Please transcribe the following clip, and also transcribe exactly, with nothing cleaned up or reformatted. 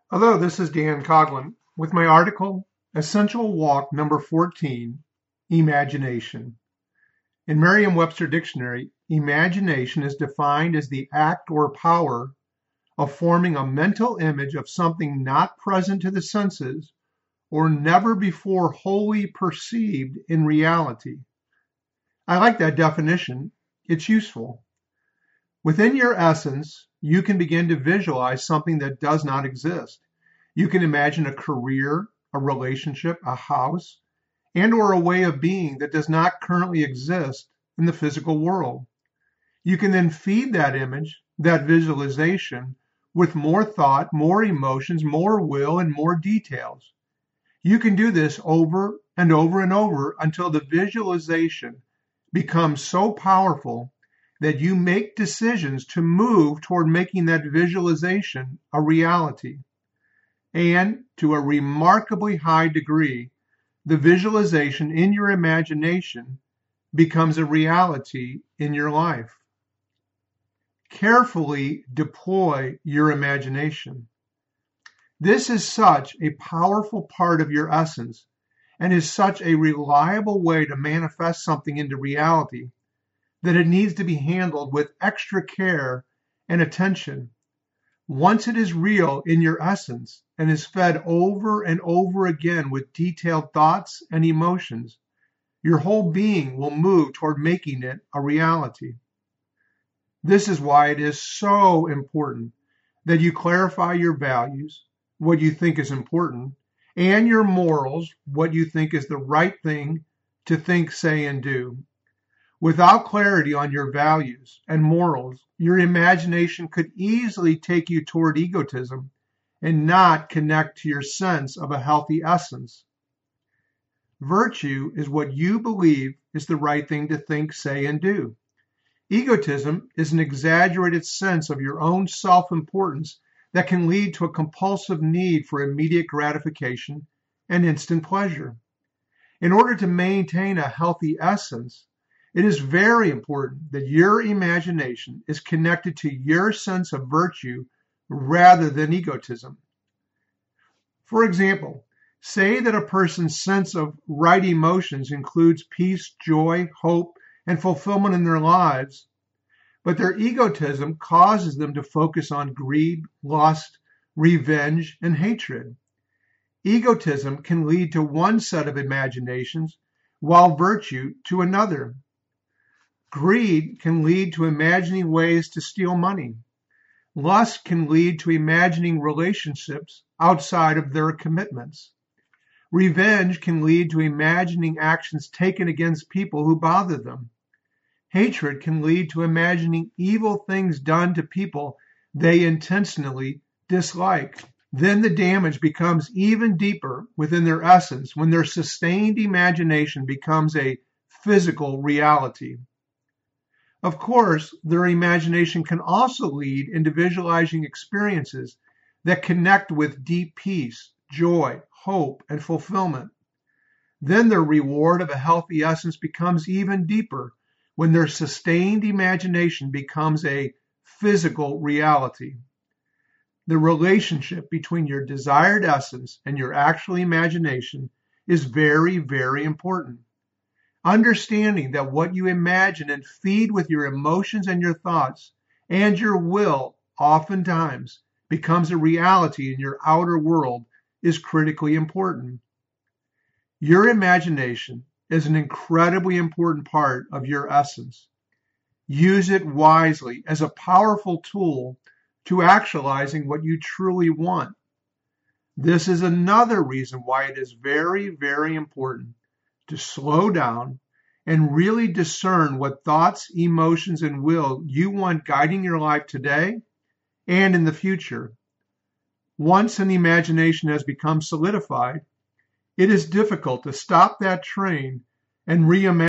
Hello, this is Dan Coughlin with my article, Essential Walk Number fourteen, Imagination. In Merriam-Webster Dictionary, imagination is defined as the act or power of forming a mental image of something not present to the senses or never before wholly perceived in reality. I like that definition. It's useful. Within your essence, you can begin to visualize something that does not exist. You can imagine a career, a relationship, a house, and or a way of being that does not currently exist in the physical world. You can then feed that image, that visualization, with more thought, more emotions, more will, and more details. You can do this over and over and over until the visualization becomes so powerful that you make decisions to move toward making that visualization a reality. And to a remarkably high degree, the visualization in your imagination becomes a reality in your life. Carefully deploy your imagination. This is such a powerful part of your essence and is such a reliable way to manifest something into reality that it needs to be handled with extra care and attention. Once it is real in your essence and is fed over and over again with detailed thoughts and emotions, your whole being will move toward making it a reality. This is why it is so important that you clarify your values, what you think is important, and your morals, what you think is the right thing to think, say, and do. Without clarity on your values and morals, your imagination could easily take you toward egotism and not connect to your sense of a healthy essence. Virtue is what you believe is the right thing to think, say, and do. Egotism is an exaggerated sense of your own self-importance that can lead to a compulsive need for immediate gratification and instant pleasure. In order to maintain a healthy essence, it is very important that your imagination is connected to your sense of virtue rather than egotism. For example, say that a person's sense of right emotions includes peace, joy, hope, and fulfillment in their lives, but their egotism causes them to focus on greed, lust, revenge, and hatred. Egotism can lead to one set of imaginations, while virtue to another. Greed can lead to imagining ways to steal money. Lust can lead to imagining relationships outside of their commitments. Revenge can lead to imagining actions taken against people who bother them. Hatred can lead to imagining evil things done to people they intentionally dislike. Then the damage becomes even deeper within their essence when their sustained imagination becomes a physical reality. Of course, their imagination can also lead into visualizing experiences that connect with deep peace, joy, hope, and fulfillment. Then their reward of a healthy essence becomes even deeper when their sustained imagination becomes a physical reality. The relationship between your desired essence and your actual imagination is very, very important. Understanding that what you imagine and feed with your emotions and your thoughts and your will oftentimes becomes a reality in your outer world is critically important. Your imagination is an incredibly important part of your essence. Use it wisely as a powerful tool to actualizing what you truly want. This is another reason why it is very, very important to slow down and really discern what thoughts, emotions, and will you want guiding your life today and in the future. Once an imagination has become solidified, it is difficult to stop that train and reimagine